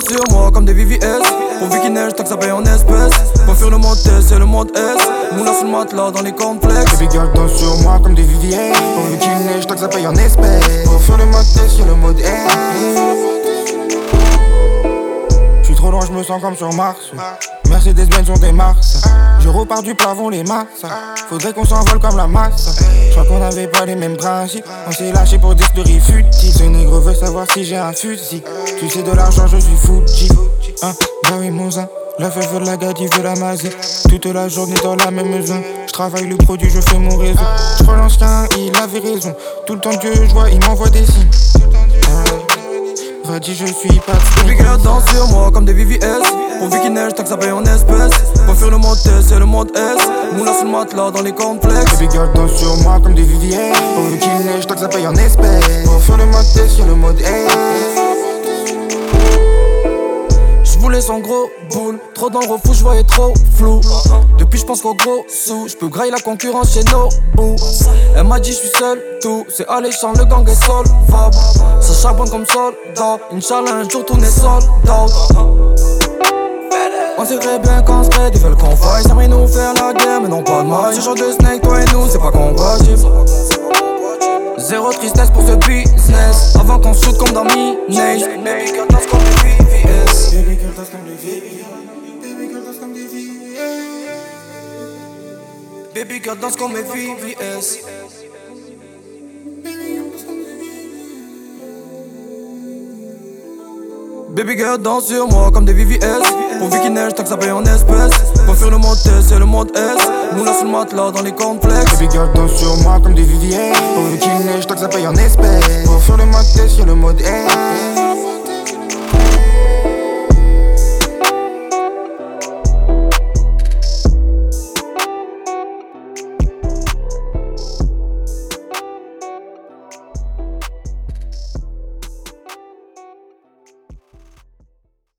danse sur moi comme des VVS. Pourvu qu'il neige, tant que ça paye en espèces. Pas faire le mode S, c'est le mode S. Moula sur le matelas dans les complexes. Baby girl danse sur moi comme des VVS. Pourvu qu'il neige, tant que ça paye en espèces. Pour faire le mode S, sur le mode S. J'suis trop loin, j'me sens comme sur Mars. Mercedes-Benz on démarche. Je repars du plafond les masses. Faudrait qu'on s'envole comme la masse. J'crois qu'on avait pas les mêmes principes. On s'est lâché pour des stories futiles. Ce nègre veut savoir si j'ai un fusil. Tu sais de l'argent je suis Fuji. Hein, bah oui mon zin. La feuille veut de la gâte, il veut la masie. Toute la journée dans la même zone. J'travaille le produit, je fais mon réseau. J'crois l'ancien, il avait raison. Tout le temps que je vois, il m'envoie des signes. Radis, je suis pas Baby girl danse sur moi comme des VVS. Pourvu qu'il neige, tant que ça paye en espèces. Pas faire le mode S, c'est le mode S. Moula sur le matelas dans les complexes. Baby girl danse sur moi comme des VVS. Pourvu qu'il neige, tant que ça paye en espèces. Pour faire le mode S, sur le mode S. J'voulais son gros boule, trop dans le refou, j'voyais trop flou. Depuis j'pense qu'au gros sous, j'peux grailler la concurrence chez nos bouts. Elle m'a dit j'suis seul, tout, c'est alléchant, le gang est solvable. Ça charbonne comme soldat, Inch'Allah un jour tourner soldat. On sait bien qu'on se raid, ils veulent qu'on faille. Ça nous faire la guerre, mais non pas de mal. Ce genre de snake, toi et nous, c'est pas compatible. Zéro tristesse pour ce business. Avant qu'on shoot comme dans Minage. Baby girl danse comme des VVS. Baby girl danse comme des VVS. Baby girl danse comme des VVS. Baby girl danse comme mes VVS. Baby girl danse sur moi comme des VVS. Pourvu qu'il neige, tant que ça paye en espèces. Pas faire le mode S, c'est le mode S. Moula sur le matelas dans les complexes. Baby girl danse sur moi comme des VVS. Pourvu qu'il neige, tant que ça paye en espèces. Pour faire le mode S, sur le mode S.